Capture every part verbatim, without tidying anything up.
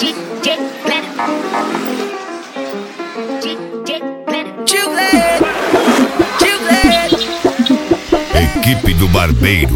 Equipe do Barbeiro.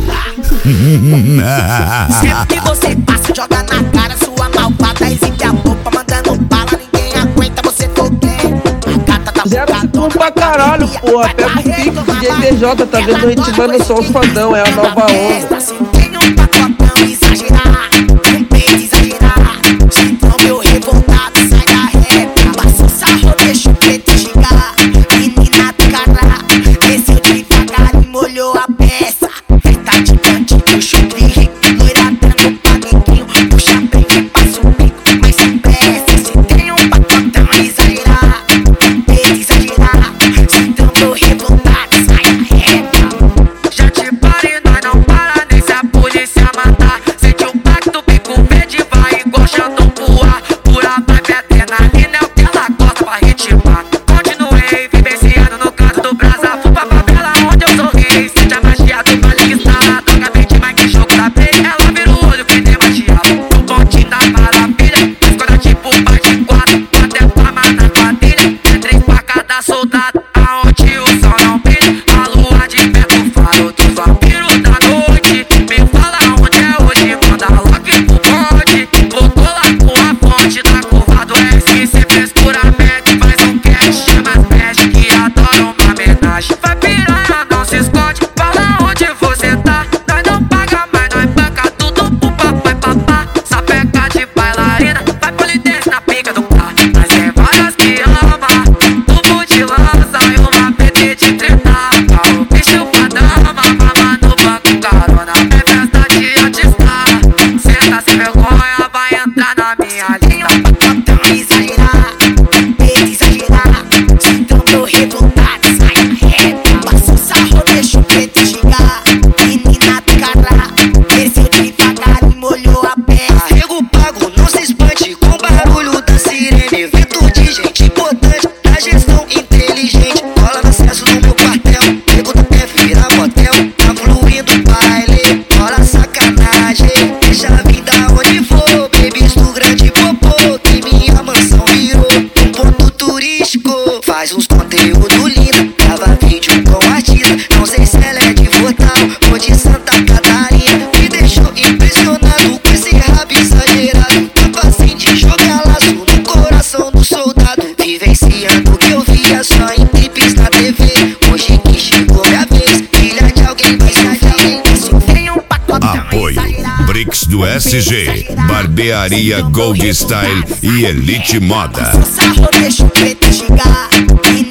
Sempre que você passa, joga na cara sua malvada, exibe a roupa, mandando bala, ninguém aguenta, você fogueia. A gata tá Zero segundo pra caralho, porra. Pega o pique, D J D J, tá vendo? Ritmando só os fandão, é a nova onda. Tem um pacotão exagerar, um peito exagerar. Então meu revoltado sai da reta, passa o sarro, deixa o preto gingar. Menina do cará, desceu devagar e molhou a peça. Tá de cantinho, chupri, loira dando panequinho. Puxa bem e passa o bico, mas sem pressa. Se tem um pacotão exagerar, um peito exagerar. Então meu revoltado sai da reta. Já te parei, nós não para nem se a polícia matar. Sente o pacto, bico verde, vai igual Xandão voar. Pura vibe, adrenalina é o que ela gosta pra ritmar. Continuei vivenciando no canto do brasa. Fui pra favela onde eu sou rei. Sente a magia do baile que está. Droga mente, mas que jogo da play. Ela vira o olho que tem magiado. O bonde da maravilha. Escolha tipo pai de quatro. Até fama na quadrilha. É três pra cada soldado. Aonde o sol não brilha. A lua de perto, faro dos vampiros da noite. Me fala onde é hoje. Manda logo pro bonde. Voltou lá com a fonte da curva do S. Sem frescura, mete, faz um cash. Chama as peste que adoram uma homenagem. Vai piranha, não se esconde. Fala onde você tá. Nós não paga, mas nós banca tudo pro papai papá. Sapeca de bailarina, vai polidense na pica do carro. Mas tem várias que ama, tubo de lança e uma P T de tretar. O bicho pra dama, mama no banco carona. É festa de artista, senta sem vergonha, vai entrar na minha linha. Um pacotão exagerar, peito exagerar. Então meu revoltado sai da reta. Passa o sarro, deixa o preto gingar. Menina do cará, desceu devagar e molhou a peça. Arrego pago, não se espante com barulho da sirene. Vento de gente importante, da gestão inteligente. Cola no acesso do meu quartel, nego do pé vira motel. Tá fluindo o baile, olha a sacanagem. Deixa a vida onde for, babies do grande popô. Que minha mansão virou um ponto turístico. Faz uns conteúdo lindo, grava vídeo com artista. Não sei se ela é de Fortal ou de Santa Catarina. Me deixou impressionado com esse rabo exagerado. Tava assim de jogar laço no coração do soldado. Vivenciando o que eu via só em clipes na T V. Hoje que chegou minha vez, filha de alguém vai sair. Se tem um pacotão Apoio exagerado, Bricks do S G, Barbearia Gold Style e Elite Moda. sarro, deixa o preto gingar.